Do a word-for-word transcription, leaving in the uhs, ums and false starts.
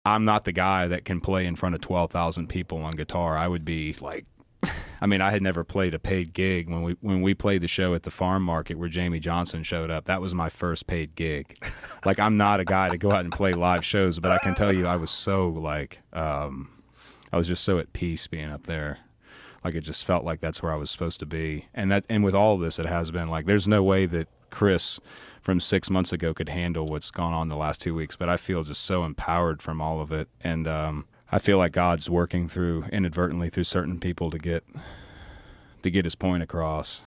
I'm not the guy that can play in front of twelve thousand people on guitar. I would be like, I mean, I had never played a paid gig. When we when we played the show at the farm market where Jamie Johnson showed up, that was my first paid gig. Like, I'm not a guy to go out and play live shows, but I can tell you I was so, like, um, I was just so at peace being up there. Like, it just felt like that's where I was supposed to be. And that, and with all of this, it has been like, there's no way that Chris from six months ago could handle what's gone on the last two weeks, but I feel just so empowered from all of it. And um, I feel like God's working through, inadvertently, through certain people to get to get his point across.